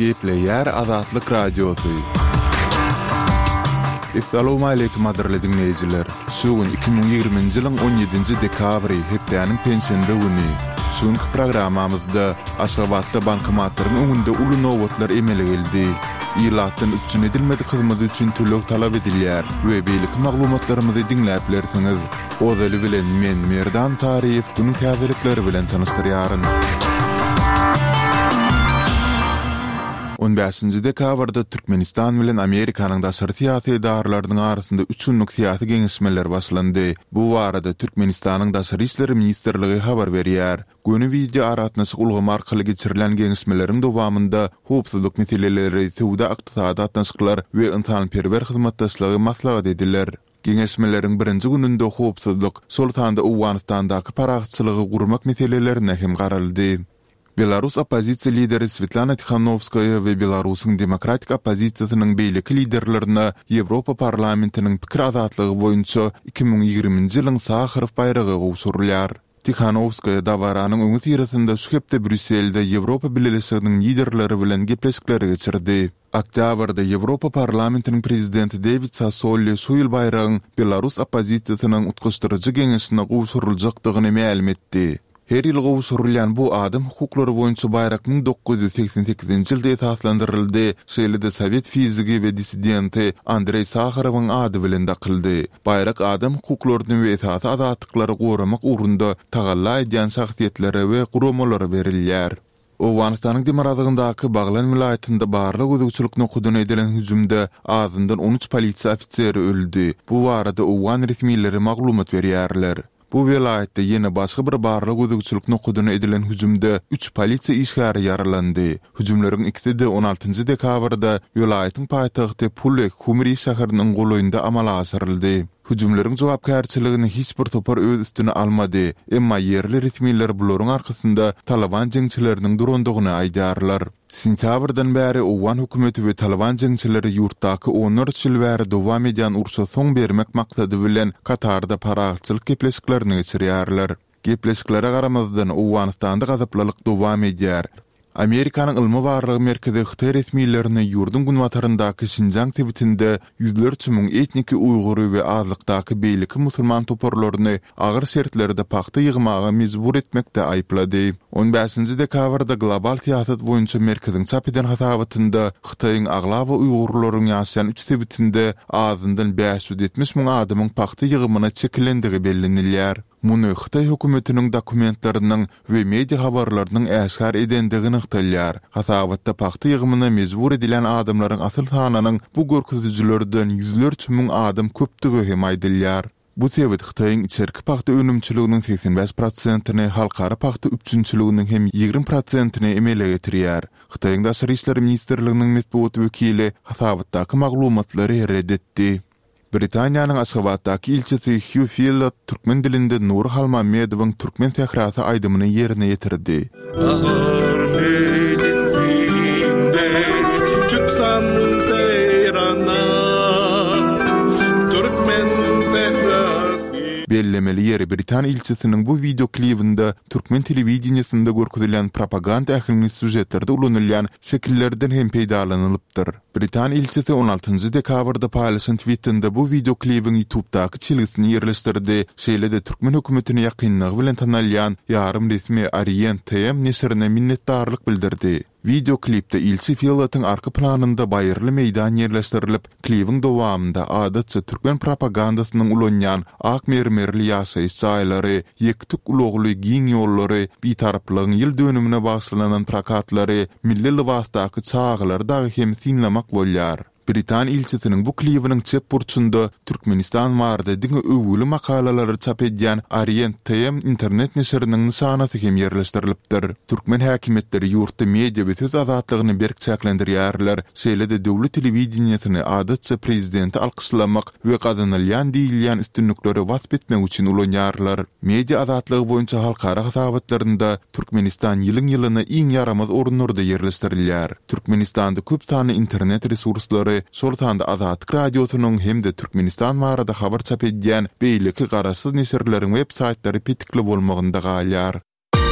Gepleyer Azatlyk Radiosu. Assalamu alaykum adirli dinleyijiler. Sugun 2020-nji ýylyň 17-nji dekabry hepdeniň pensiýende güni. Suňky programmamyzda Aşgabatda bankomatlaryň öňünde uly nowatlar emele geldi. Ýylatdan üçin edilmedi hyzmaty üçin төлek talap edilýär we beýlik maglumatlarymyzy dinläp bilersiňiz. Ozaly bilen men Merdan Taryýew günüň häzirlikleri bilen tanıştyrýaryn. 15-nji dekabrda Türkmenistan bilen Amerikanyň daşary syýasy idaralarynyň arasynda 3 günlük syýasy geňişmeler başlandy. Bu barada Türkmenistanyň daşary işleri ministrligi habar berýär. Göni video aratnaşyk ulgamy arkaly geçirilen geňişmeleriň dowamında howpsuzlyk meseleleri, suwda ykdysady atnaşyklar we ynsanperwer hyzmatdaşlygy maslahat ediler. Geňişmeleriň birinji gününde howpsuzlyk, Sultanda Awganistandaky paragatçylygy gurmak meselelerine hem garaldy. Belarus opozisiýa lideri Svetlana Tikhanovskaya we Belarusyň demokratik opozisiýasynyň beýleki liderlerine Ýewropa parlamentiniň pikir azatlygy boýunça 2020-nji ýylyň Saharow bayragy gowşurulýar. Tikhanovskaya dawaranyň öňü tirasynda şu hepde Brüsselde Ýewropa Birleşiginiň liderleri bilen gepleşikler geçirdi. Oktýabrda Ýewropa parlamentiniň prezidenti David Sassoli şu ýyl bayragyň Belarus opozisiýasynyň utgaşdyrjy geňeşine gowşuruljakdygyny ma'lum etdi. Her ýyl gowşurulýan bu adam hukuklary boýunça bayrak 1988-nji ýylda esaslandyryldy. Şeýle-de Sowet fizigi we dissidenti Andrey Sakharowyň ady bilen dakyldy. Bayrak adam hukuklaryny we esasy azatlyklary goramak ugrunda tagalla edýän şahsiýetlere we guramalara berilýär. Awganistanyň Demarazygyndaky Baglan vilayatynda barlyk özgürçilik nokudyna edilen hüjümde azyndan 13 polisiýa ofiseri öldü. Bu barada Awgan resmiýetleri maglumat berýärler. Bu vilayatda ýene başga bir barlyk özgürçilik nokudyna edilen hüjümde 3 polisiýa işgäri ýaralandy. Hüjümleriň ikisi de 16-njy dekabrda vilayatyň paýtagty Pulek Humri şäheriniň golaýynda amala asyryldy. Hüjümleriň jogapkärçiligini hiç bir topar öz üstüne almady. Emma yerli resmiýetler bularyň arkasynda Taliban jeňçileriniň durandygyny aýdarlar. Sentýabrdan bäri Awgan hökümeti we Taliban jeňçileri ýurtdaky 14 ýyl bäri dowam edýän urşa soň bermek maksady bilen Katarda paragatçylyk gepleşiklerini geçirýärler. Gepleşiklere garamazdan Awganistanda gazaplylyk dowam edýär. Amerikanyň ilmi barlygy merkezi Xitay resmiýetlerini ýurdun günwataryndaky Şinjan tebitinde ýüzlerçe müň etniki Uygur we azlykdaky beýleki musulman toparlaryny agyr şertlerde paxta ýygmaga mejbur etmekde aýplady. 15-nji dekabrda global syýasat boýunça merkeziň çap eden hasabatynda Xitaýyň aglawa Uygurlaryň ýaşaýan 3 tebitinde azyndan 570 müň adamyň paxta ýygymyna çekilendigi bellenilýär. Muny Xitay hökümetiniň dokumentlarynyň we media habarlarynyň äşkar edendigini ýygytylýar. Hasabatda paxta ýygymyna mejbur edilen adamlaryň asyl sanynyň bu görkezüjilerden ýüzlerçe müň adam köpdigi hem aýdylýar. Bu sebäp Xitaýyň içerki paxta önümçiliginiň 85%-ni, halkara paxta üçünçiliginiň hem 20%-ni emele getirýär. Xitaýyň daşary işleri ministrliginiň medeniýet wekili hasabatdaky maglumatlary reddetdi. Britaniýanyň Aşgabatdaky ilçesi Hugh Field türkmen dilinde Nur Halmamedowyň türkmen tährasy aýdymyny ýerine ýetirdi. Bellemeli ýeri Britaniýa ilçesiniň bu video klibinde türkmen telewizionyasynda görkezilen propaganda ähli süjetlerde ulanylýan şekillerden hem peýdalanylypdyr. Britaniýa ilçesi 16-njy dekabrda paýlaşan tweetinde bu video klibiň YouTube'daky çilgisini ýerleşdirdi. Şeýle-de türkmen hökümetini ýakynlygy bilen tanalýan ýarym resmi Orient TM nesrine minnetdarlyk bildirdi. Video klipde ilçi Filatın arka planında bayırlı meydan yerleştirilip, klibiň dowamında adatça türkmen propagandasynyň ulanýan ak mermerli ýaşaýyş jaýlary, ýektuk ulugly giň ýollary, bitaraplygyň ýyl dönümine başlanan plakatlary, milli libasdaky çağlar dagy hem sinlemek bolýar. Britaniýa ilçesiniň bu klibiniň çep burçunda Türkmenistan barada diňe öwüli makalalary çap edýän Orient TM internet neşriniň nysanasy hem ýerleşdirilipdir. Türkmen häkimetleri ýurtda media we söz azatlygyny berkçäklendirýärler. Şeýle-de döwlet telewizionyasy adatça prezidenti alkyşlamak we gazanylýan diýilýän üstünlikleri wasp etmek üçin ulanýarlar. Media azatlygy boýunça halkara hasabatlarynda Türkmenistan ýylyň iň yaramaz orunlarda ýerleşdirilýär. Türkmenistanda köp sany internet resurslary Sultanda Azatlyk Radiosynyň hem de Türkmenistan barada habar çap edýän beýleki garaşsyz neşirleriň web saýtlary pitikli bolmagynda galýar.